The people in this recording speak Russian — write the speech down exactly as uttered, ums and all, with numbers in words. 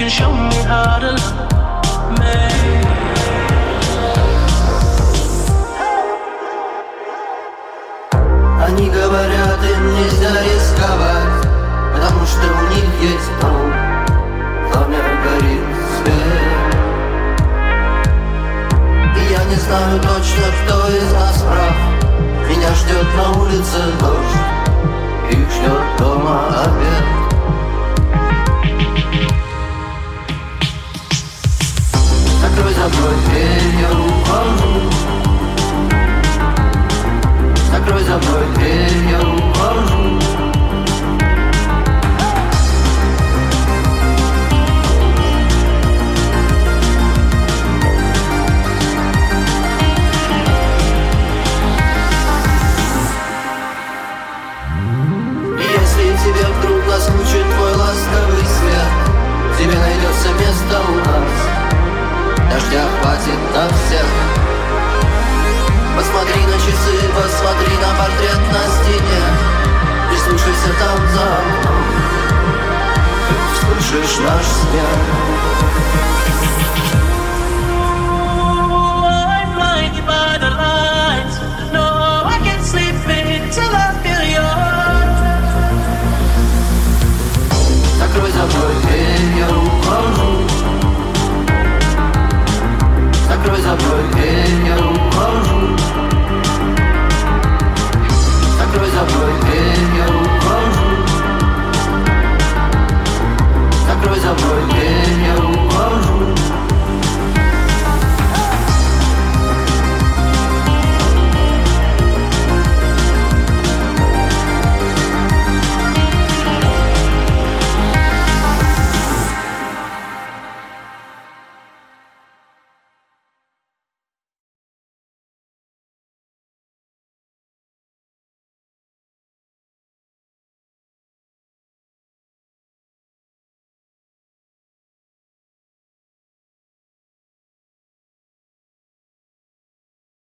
can show me how to love me. Они говорят, им нельзя рисковать, потому что у них есть дом, в доме горит свет. И я не знаю точно, кто из нас прав. Меня ждет на улице дождь, их ждет дома обед. Закрой за мной дверь, я ухожу. Закрой за мной дверь, я ухожу. Если тебе вдруг наскучит твой ласковый свет, тебе найдется место у нас, дождя хватит на всех. Посмотри на часы, посмотри на портрет на стене, прислушайся там за окном, ты услышишь наш смех.